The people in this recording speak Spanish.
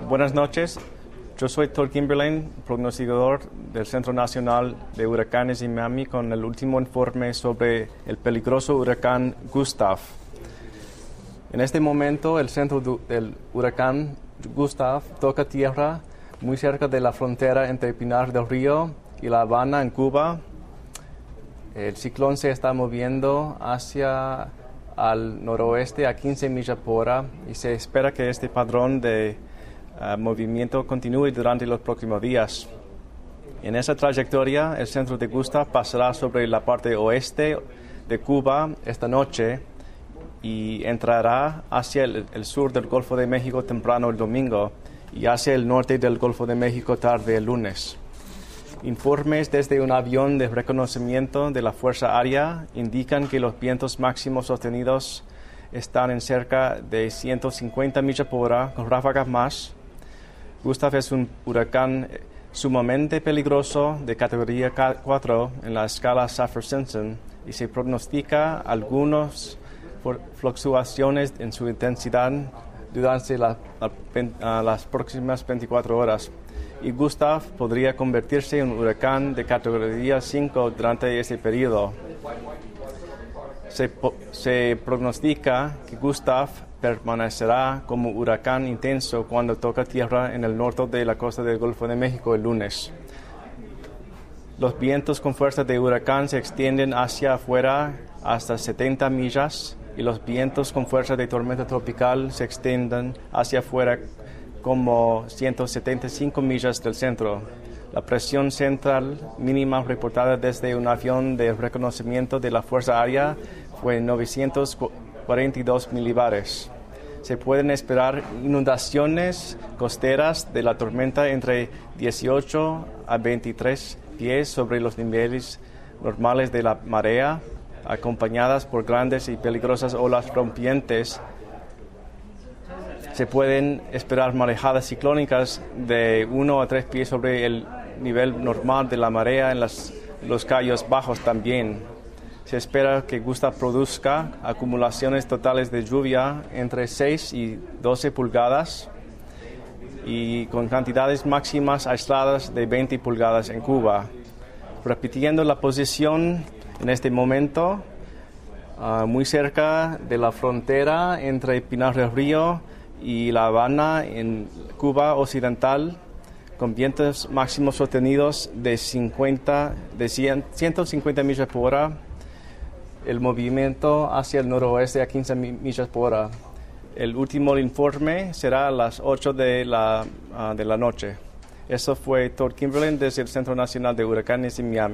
Buenas noches, yo soy Todd Kimberlin, prognosticador del Centro Nacional de Huracanes en Miami, con el último informe sobre el peligroso huracán Gustav. En este momento, el centro del huracán Gustav toca tierra muy cerca de la frontera entre Pinar del Río y La Habana, en Cuba. El ciclón se está moviendo hacia al noroeste a 15 millas por hora y se espera que este patrón de movimiento continúe durante los próximos días. En esa trayectoria, el centro de Gustav pasará sobre la parte oeste de Cuba esta noche y entrará hacia el sur del Golfo de México temprano el domingo y hacia el norte del Golfo de México tarde el lunes. Informes desde un avión de reconocimiento de la Fuerza Aérea indican que los vientos máximos sostenidos están en cerca de 150 millas por hora, con ráfagas más. Gustav es un huracán sumamente peligroso de categoría 4 en la escala Saffir-Simpson y se pronostica algunas fluctuaciones en su intensidad durante las próximas 24 horas. Y Gustav podría convertirse en un huracán de categoría 5 durante ese periodo. Se pronostica que Gustav permanecerá como huracán intenso cuando toca tierra en el norte de la costa del Golfo de México el lunes. Los vientos con fuerza de huracán se extienden hacia afuera hasta 70 millas y los vientos con fuerza de tormenta tropical se extienden hacia afuera como 175 millas del centro. La presión central mínima reportada desde un avión de reconocimiento de la Fuerza Aérea fue 942 milibares. Se pueden esperar inundaciones costeras de la tormenta entre 18 a 23 pies sobre los niveles normales de la marea, acompañadas por grandes y peligrosas olas rompientes. Se pueden esperar marejadas ciclónicas de 1 a 3 pies sobre el nivel normal de la marea en los cayos bajos también. Se espera que Gustav produzca acumulaciones totales de lluvia entre 6 y 12 pulgadas y con cantidades máximas aisladas de 20 pulgadas en Cuba. Repitiendo la posición en este momento, muy cerca de la frontera entre Pinar del Río y La Habana en Cuba occidental, con vientos máximos sostenidos de 150 millas por hora, el movimiento hacia el noroeste a 15 millas por hora. El último informe será a las 8 de la noche. Eso fue Todd Kimberlin desde el Centro Nacional de Huracanes en Miami.